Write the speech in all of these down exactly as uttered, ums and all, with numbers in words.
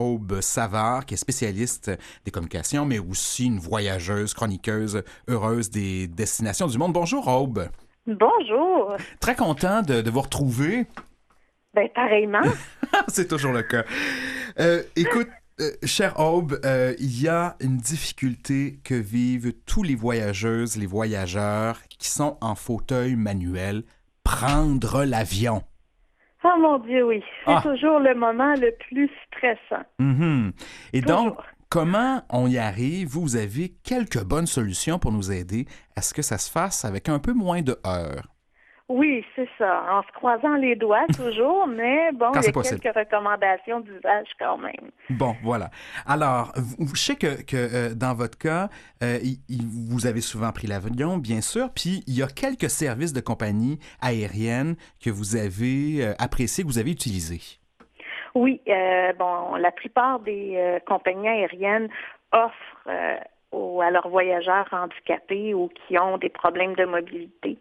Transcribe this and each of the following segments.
Aube Savard, qui est spécialiste des communications, mais aussi une voyageuse, chroniqueuse, heureuse des destinations du monde. Bonjour, Aube. Bonjour. Très content de, de vous retrouver. Ben, pareillement. C'est toujours le cas. Euh, écoute, euh, chère Aube, euh, il y a une difficulté que vivent tous les voyageuses, les voyageurs qui sont en fauteuil manuel, prendre l'avion. Oh mon Dieu, oui. C'est Ah, toujours le moment le plus stressant. mhm. Et donc, Toujours. comment on y arrive? Vous avez quelques bonnes solutions pour nous aider à ce que ça se fasse avec un peu moins de heures, Oui, c'est ça. En se croisant les doigts toujours, mais bon, quand il y c'est a possible. quelques recommandations d'usage quand même. Bon, voilà. Alors, vous- je sais que, que euh, dans votre cas, euh, il- il- vous avez souvent pris l'avion, bien sûr, puis il y a quelques services de compagnie aérienne que vous avez euh, appréciés, que vous avez utilisés. Oui, euh, bon, la plupart des euh, compagnies aériennes offrent euh, aux- à leurs voyageurs handicapés ou qui ont des problèmes de mobilité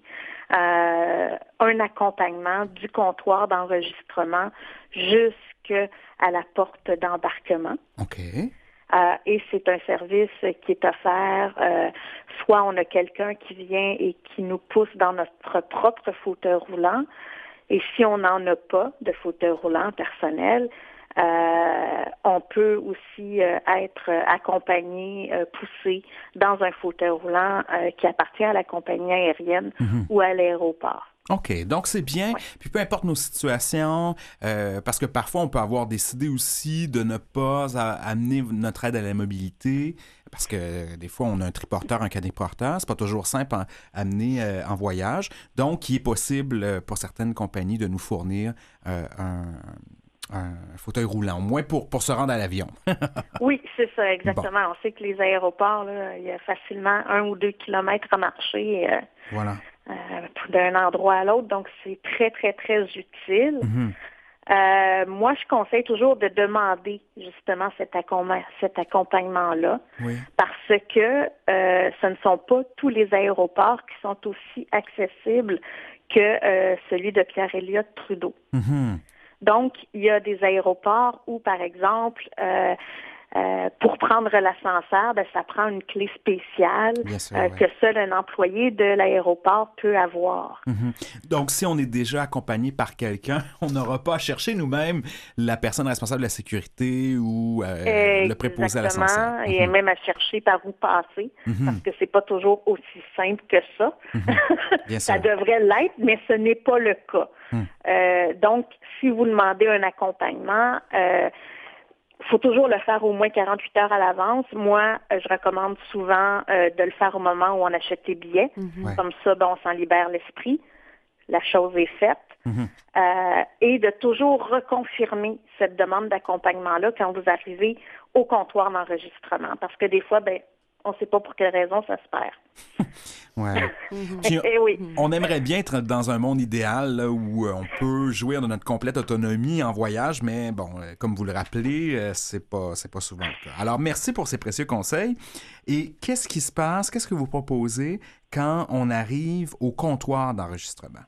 euh, un accompagnement du comptoir d'enregistrement jusqu'à la porte d'embarquement. OK. Euh, et c'est un service qui est offert, euh, soit on a quelqu'un qui vient et qui nous pousse dans notre propre fauteuil roulant, et si on n'en a pas de fauteuil roulant personnel, euh, on peut aussi euh, être accompagné, euh, poussé dans un fauteuil roulant euh, qui appartient à la compagnie aérienne Mhm. ou à l'aéroport. OK, donc c'est bien. Ouais. Puis peu importe nos situations, euh, parce que parfois on peut avoir décidé aussi de ne pas a- amener notre aide à la mobilité, parce que euh, des fois on a un triporteur, un quadriporteur, c'est pas toujours simple à amener euh, en voyage. Donc il est possible euh, pour certaines compagnies de nous fournir euh, un, un fauteuil roulant, au moins pour, pour se rendre à l'avion. Oui, c'est ça, Bon, exactement. On sait que les aéroports, là, il y a facilement un ou deux kilomètres à marcher euh, voilà. euh, d'un endroit à l'autre, donc c'est très, très, très utile. Mhm. Euh, moi, je conseille toujours de demander justement cet, accom- cet accompagnement-là Oui. parce que euh, ce ne sont pas tous les aéroports qui sont aussi accessibles que euh, celui de Pierre-Éliott Trudeau. Mhm. Donc, il y a des aéroports où, par exemple, euh, euh, pour prendre l'ascenseur, ben, ça prend une clé spéciale Bien sûr, euh, oui. que seul un employé de l'aéroport peut avoir. Mhm. Donc, si on est déjà accompagné par quelqu'un, on n'aura pas à chercher nous-mêmes la personne responsable de la sécurité ou euh, le préposé à l'ascenseur. Exactement, et Mhm. même à chercher par où passer, parce Mhm. que c'est pas toujours aussi simple que ça. Mhm. Bien Ça sûr. devrait l'être, mais ce n'est pas le cas. Mhm. Euh, donc, si vous demandez un accompagnement, euh, faut toujours le faire au moins quarante-huit heures à l'avance. Moi, euh, je recommande souvent euh, de le faire au moment où on achète les billets. Ouais. Comme ça, ben, on s'en libère l'esprit. La chose est faite. Mhm. Euh, et de toujours reconfirmer cette demande d'accompagnement-là quand vous arrivez au comptoir d'enregistrement. Parce que des fois, ben, on ne sait pas pour quelle raison ça se perd. Ouais. Puis, Eh oui. on aimerait bien être dans un monde idéal là, où euh, on peut jouir de notre complète autonomie en voyage, mais bon, euh, comme vous le rappelez, euh, c'est pas, c'est pas souvent le cas. Alors, merci pour ces précieux conseils. Et qu'est-ce qui se passe? Qu'est-ce que vous proposez quand on arrive au comptoir d'enregistrement?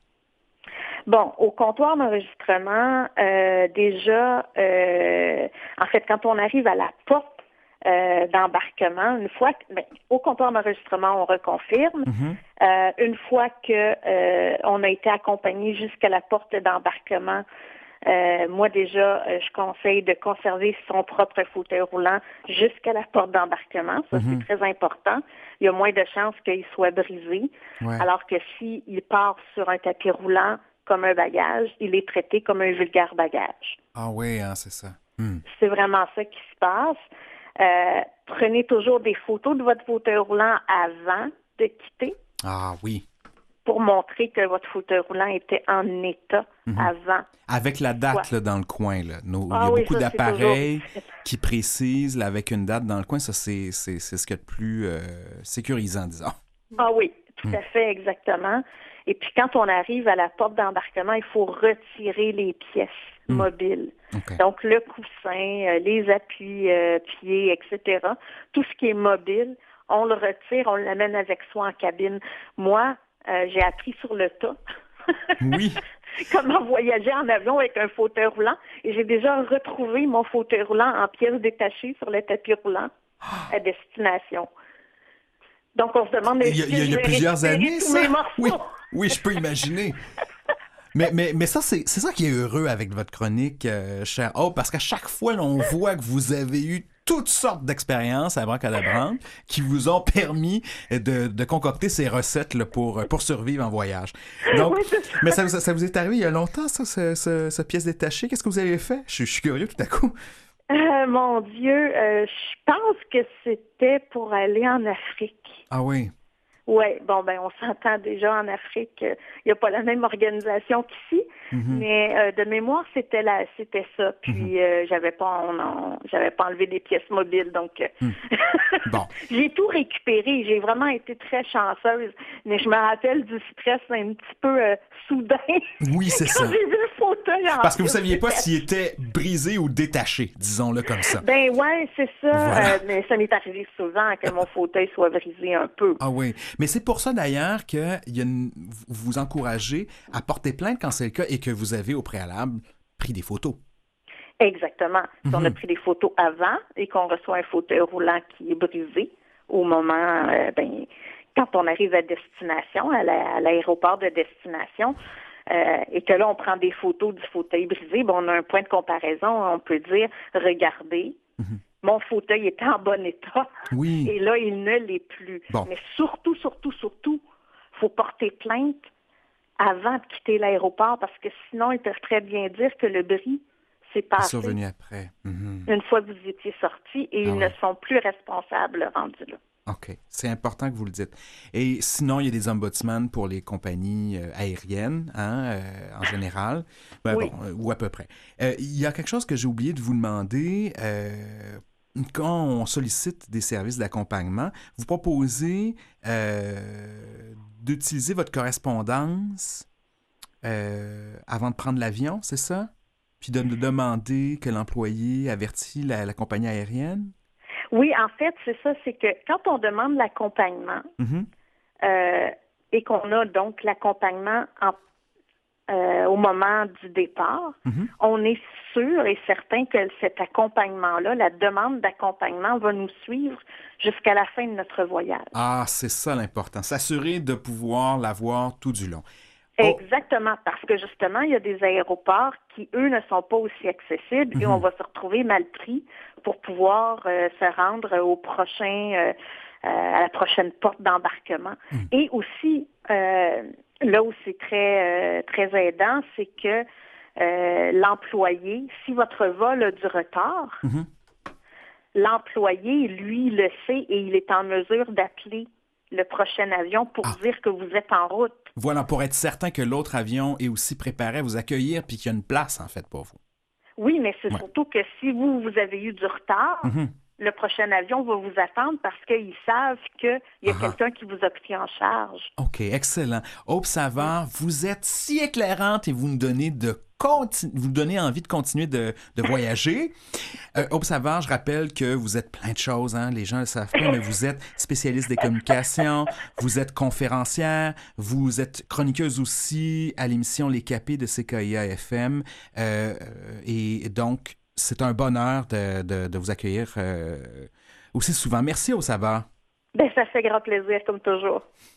Bon, au comptoir d'enregistrement, euh, déjà, euh, en fait, quand on arrive à la porte euh, d'embarquement, une fois que, ben, au comptoir d'enregistrement, on reconfirme. Mhm. Euh, une fois que euh, on a été accompagné jusqu'à la porte d'embarquement, euh, moi déjà, euh, je conseille de conserver son propre fauteuil roulant jusqu'à la porte d'embarquement. Ça, c'est Mhm. très important. Il y a moins de chances qu'il soit brisé. Ouais. Alors que s'il part sur un tapis roulant comme un bagage, il est traité comme un vulgaire bagage. Ah oui, hein, c'est ça. Hmm. C'est vraiment ça qui se passe. Euh, prenez toujours des photos de votre fauteuil roulant avant de quitter Ah oui. pour montrer que votre fauteuil roulant était en état Mhm. avant Avec la qu'il soit. date là, dans le coin. Là. Nos- il y a Ah oui, beaucoup ça, c'est toujours d'appareils utile. qui précisent là, avec une date dans le coin. Ça, c'est, c'est, c'est ce qu'il y a de plus euh, sécurisant, disons. Ah oui, tout Hmm. à fait, exactement. Et puis quand on arrive à la porte d'embarquement, il faut retirer les pièces Hmm. mobiles. OK. Donc le coussin, euh, les appuis euh, pieds, et cetera. Tout ce qui est mobile, on le retire, on l'amène avec soi en cabine. Moi, euh, j'ai appris sur le tas. Oui. Comment voyager en avion avec un fauteuil roulant. Et j'ai déjà retrouvé mon fauteuil roulant en pièces détachées sur le tapis roulant à destination. Donc, on se demande Il y a, est-ce il y a, que il je y a vais plusieurs récupérer années, tous ça? mes morceaux. Oui, oui, je peux imaginer. Mais, mais, mais ça, c'est, c'est ça qui est heureux avec votre chronique, euh, cher Hope, parce qu'à chaque fois, là, on voit que vous avez eu toutes sortes d'expériences à Abracadabrantes qui vous ont permis de, de concocter ces recettes là, pour, pour survivre en voyage. Donc, Oui, c'est ça. mais ça, ça, ça vous est arrivé il y a longtemps, ça, ce, ce, ce pièce détachée? Qu'est-ce que vous avez fait? Je, je suis curieux tout à coup. Euh, mon Dieu, euh, je pense que c'était pour aller en Afrique. Ah oui. Oui, bon, ben, on s'entend déjà en Afrique. Il n'y a pas la même organisation qu'ici, Mm-hmm. mais euh, de mémoire, c'était là, c'était ça. Puis, Mm-hmm. euh, j'avais pas, on, on- j'avais pas enlevé des pièces mobiles, donc euh, Mm. Bon. j'ai tout récupéré. J'ai vraiment été très chanceuse, mais je me rappelle du stress un petit peu euh, soudain Oui, c'est quand ça. j'ai vu le fauteuil en Parce que vous pièces saviez pas détachées. s'il était brisé ou détaché, disons-le comme ça. Ben ouais, c'est ça. Voilà. Euh, mais ça m'est arrivé souvent que mon fauteuil soit brisé un peu. Ah oui, mais c'est pour ça d'ailleurs que il y a une- vous vous encouragez à porter plainte quand c'est le cas et que vous avez au préalable pris des photos. Exactement. Si on a Mhm. pris des photos avant et qu'on reçoit un fauteuil roulant qui est brisé, au moment, euh, ben, quand on arrive à destination, à, la- à l'aéroport de destination, euh, et que là, on prend des photos du fauteuil brisé, ben, on a un point de comparaison. On peut dire, regardez, Mhm. mon fauteuil est en bon état, Oui. et là, il ne l'est plus. Bon. Mais surtout, surtout, surtout, il faut porter plainte avant de quitter l'aéroport, parce que sinon, ils peuvent très bien dire que le bris s'est C'est passé survenu après. Mhm. une fois que vous étiez sortis, et Ah ils ouais. ne sont plus responsables rendus là. OK. C'est important que vous le dites. Et sinon, il y a des ombudsman pour les compagnies euh, aériennes, hein, euh, en général. Ben Oui. bon, euh, ou à peu près. Euh, il y a quelque chose que j'ai oublié de vous demander. euh, quand on sollicite des services d'accompagnement, vous proposez euh, d'utiliser votre correspondance euh, avant de prendre l'avion, c'est ça? Puis de, de demander que l'employé avertit la, la compagnie aérienne? Oui, en fait, c'est ça, c'est que quand on demande l'accompagnement Mhm. euh, et qu'on a donc l'accompagnement en- euh, au moment du départ, Mhm. on est sûr et certain que cet accompagnement-là, la demande d'accompagnement va nous suivre jusqu'à la fin de notre voyage. Ah, c'est ça l'important. S'assurer de pouvoir l'avoir tout du long. Oh, Exactement, parce que justement, il y a des aéroports qui, eux, ne sont pas aussi accessibles et Mhm. on va se retrouver mal pris pour pouvoir euh, se rendre au prochain, euh, euh, à la prochaine porte d'embarquement. Mhm. Et aussi, euh, là où c'est très, euh, très aidant, c'est que euh, l'employé, si votre vol a du retard, Mhm. l'employé, lui, le sait et il est en mesure d'appeler le prochain avion pour Ah. dire que vous êtes en route. Voilà, pour être certain que l'autre avion est aussi préparé à vous accueillir puis qu'il y a une place, en fait, pour vous. Oui, mais c'est Ouais. surtout que si vous, vous avez eu du retard, Mhm. le prochain avion va vous attendre parce qu'ils savent qu'il y a Ah. quelqu'un qui vous a pris en charge. OK, excellent. Hope Savard, vous êtes si éclairante et vous nous donnez de conti- vous nous donnez envie de continuer de, de voyager. Euh, Hope Savard, je rappelle que vous êtes plein de choses, hein, les gens ne le savent pas, mais vous êtes spécialiste des communications, vous êtes conférencière, vous êtes chroniqueuse aussi à l'émission Les Capés de C K I A F M. Euh, et donc, c'est un bonheur de, de, de vous accueillir euh, aussi souvent. Merci, Hope Savard. Ben, ça fait grand plaisir, comme toujours.